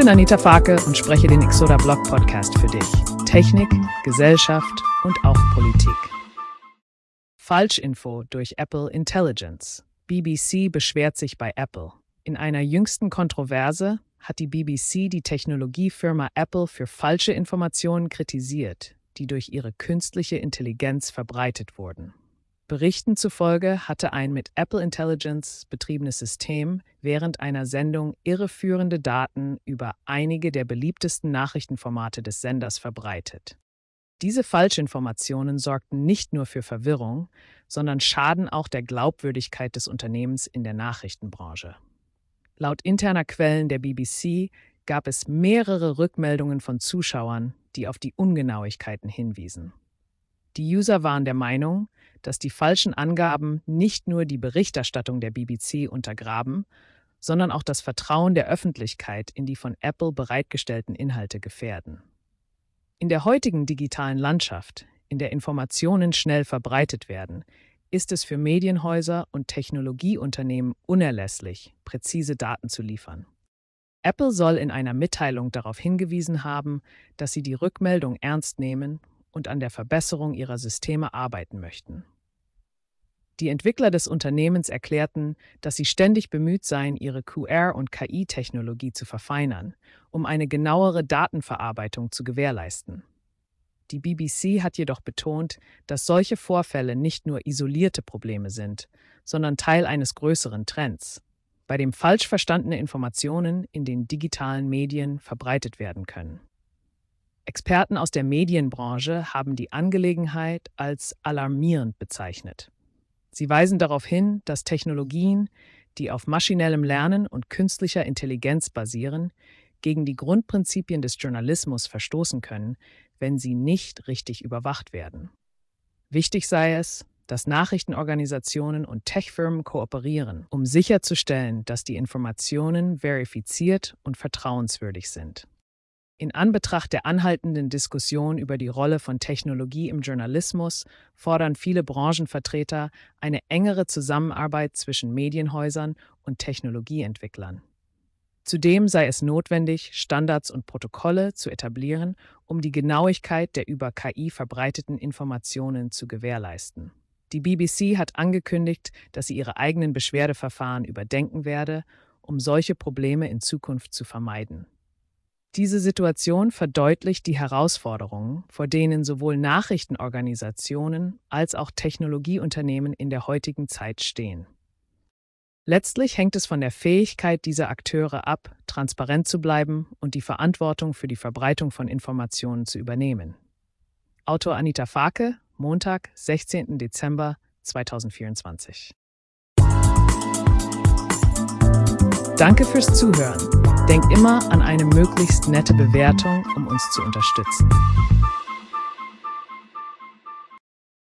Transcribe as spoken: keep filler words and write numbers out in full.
bin Anita Farke und spreche den Exoda Blog Podcast für dich. Technik, Gesellschaft und auch Politik. Falschinfo durch Apple Intelligence. B B C beschwert sich bei Apple. In einer jüngsten Kontroverse hat die B B C die Technologiefirma Apple für falsche Informationen kritisiert, die durch ihre künstliche Intelligenz verbreitet wurden. Berichten zufolge hatte ein mit Apple Intelligence betriebenes System während einer Sendung irreführende Daten über einige der beliebtesten Nachrichtenformate des Senders verbreitet. Diese Falschinformationen sorgten nicht nur für Verwirrung, sondern schaden auch der Glaubwürdigkeit des Unternehmens in der Nachrichtenbranche. Laut interner Quellen der B B C gab es mehrere Rückmeldungen von Zuschauern, die auf die Ungenauigkeiten hinwiesen. Die User waren der Meinung, dass die falschen Angaben nicht nur die Berichterstattung der B B C untergraben, sondern auch das Vertrauen der Öffentlichkeit in die von Apple bereitgestellten Inhalte gefährden. In der heutigen digitalen Landschaft, in der Informationen schnell verbreitet werden, ist es für Medienhäuser und Technologieunternehmen unerlässlich, präzise Daten zu liefern. Apple soll in einer Mitteilung darauf hingewiesen haben, dass sie die Rückmeldung ernst nehmen und an der Verbesserung ihrer Systeme arbeiten möchten. Die Entwickler des Unternehmens erklärten, dass sie ständig bemüht seien, ihre Q R- und K I-Technologie zu verfeinern, um eine genauere Datenverarbeitung zu gewährleisten. Die B B C hat jedoch betont, dass solche Vorfälle nicht nur isolierte Probleme sind, sondern Teil eines größeren Trends, bei dem falsch verstandene Informationen in den digitalen Medien verbreitet werden können. Experten aus der Medienbranche haben die Angelegenheit als alarmierend bezeichnet. Sie weisen darauf hin, dass Technologien, die auf maschinellem Lernen und künstlicher Intelligenz basieren, gegen die Grundprinzipien des Journalismus verstoßen können, wenn sie nicht richtig überwacht werden. Wichtig sei es, dass Nachrichtenorganisationen und Tech-Firmen kooperieren, um sicherzustellen, dass die Informationen verifiziert und vertrauenswürdig sind. In Anbetracht der anhaltenden Diskussion über die Rolle von Technologie im Journalismus fordern viele Branchenvertreter eine engere Zusammenarbeit zwischen Medienhäusern und Technologieentwicklern. Zudem sei es notwendig, Standards und Protokolle zu etablieren, um die Genauigkeit der über K I verbreiteten Informationen zu gewährleisten. Die B B C hat angekündigt, dass sie ihre eigenen Beschwerdeverfahren überdenken werde, um solche Probleme in Zukunft zu vermeiden. Diese Situation verdeutlicht die Herausforderungen, vor denen sowohl Nachrichtenorganisationen als auch Technologieunternehmen in der heutigen Zeit stehen. Letztlich hängt es von der Fähigkeit dieser Akteure ab, transparent zu bleiben und die Verantwortung für die Verbreitung von Informationen zu übernehmen. Autor Anita Farke, Montag, sechzehnten Dezember zweitausendvierundzwanzig. Danke fürs Zuhören. Denk immer an eine möglichst nette Bewertung, um uns zu unterstützen.